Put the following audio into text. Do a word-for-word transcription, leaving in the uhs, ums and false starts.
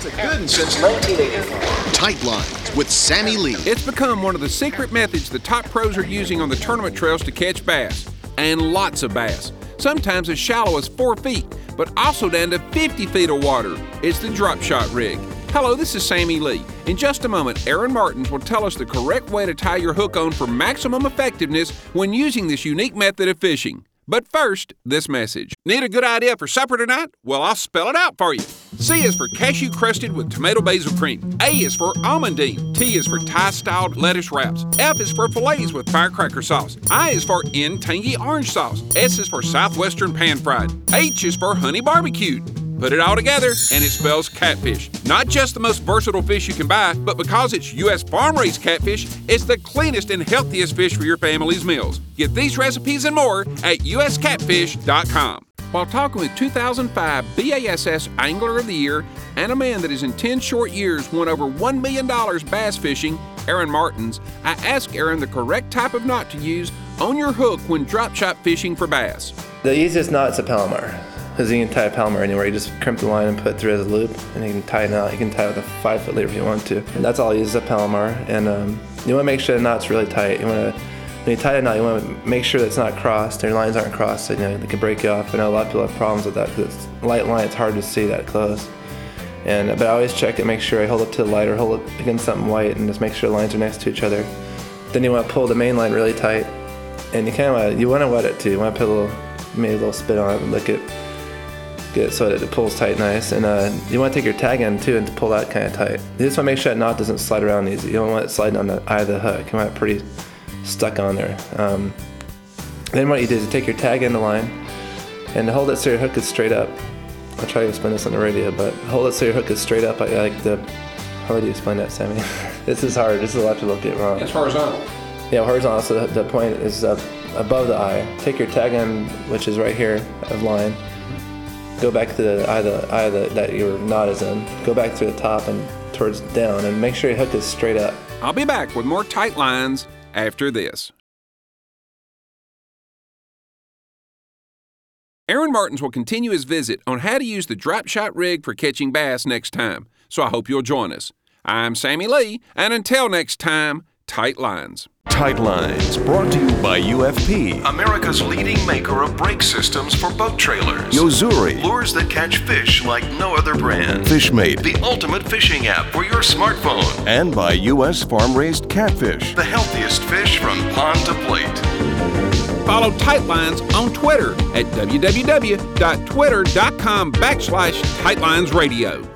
That's a good one since nineteen eighty-five. Tight Lines with Sammy Lee. It's become one of the secret methods the top pros are using on the tournament trails to catch bass. And lots of bass. Sometimes as shallow as four feet, but also down to fifty feet of water. It's the Drop Shot Rig. Hello, this is Sammy Lee. In just a moment, Aaron Martins will tell us the correct way to tie your hook on for maximum effectiveness when using this unique method of fishing. But first, this message. Need a good idea for supper tonight? Well, I'll spell it out for you. C is for cashew crusted with tomato basil cream. A is for almondine. T is for Thai-styled lettuce wraps. F is for fillets with firecracker sauce. I is for in tangy orange sauce. S is for southwestern pan-fried. H is for honey barbecued. Put it all together, and it spells catfish. Not just the most versatile fish you can buy, but because it's U S farm-raised catfish, it's the cleanest and healthiest fish for your family's meals. Get these recipes and more at U S catfish dot com. While talking with two thousand five B A S S Angler of the Year and a man that has in ten short years won over one million dollars bass fishing, Aaron Martins, I asked Aaron the correct type of knot to use on your hook when drop shot fishing for bass. The easiest knot is a Palomar, because you can tie a Palomar anywhere. You just crimp the line and put it through as a loop, and you can tie it out. You can tie it with a five foot leader if you want to. And that's all I use is a Palomar. And um, you want to make sure the knot's really tight. You want to, when you tie a knot, you want to make sure that it's not crossed. Your lines aren't crossed, so you know, they can break you off. I know a lot of people have problems with that because it's light line. It's hard to see that close. And but I always check it, make sure I hold it to the light or hold it against something white, and just make sure the lines are next to each other. Then you want to pull the main line really tight, and you kind of want to, you want to wet it too. You want to put a little, maybe a little spit on it and lick it. Good, so that it pulls tight nice. And uh, you want to take your tag end too and pull that kind of tight. You just want to make sure that knot doesn't slide around easy. You don't want it sliding on the eye of the hook. You want it pretty stuck on there. Um, then what you do is you take your tag end line and hold it so your hook is straight up. I'll try to explain this on the radio, but hold it so your hook is straight up. I like the, how do you explain that, Sammy? This is hard. This is a lot to look at wrong. It's horizontal. Yeah, horizontal. So the, the point is up above the eye. Take your tag end, which is right here of line. Go back to the eye, the eye the, that your knot is in. Go back to the top and towards down, and make sure your hook is straight up. I'll be back with more Tight Lines after this. Aaron Martins will continue his visit on how to use the drop shot rig for catching bass next time, so I hope you'll join us. I'm Sammy Lee, and until next time, Tight Lines. Tight Lines, brought to you by U F P, America's leading maker of brake systems for boat trailers. Yozuri, lures that catch fish like no other brand. Fishmate, the ultimate fishing app for your smartphone. And by U S farm-raised catfish, the healthiest fish from pond to plate. Follow Tight Lines on Twitter at www.twitter.com backslash Tight Lines Radio.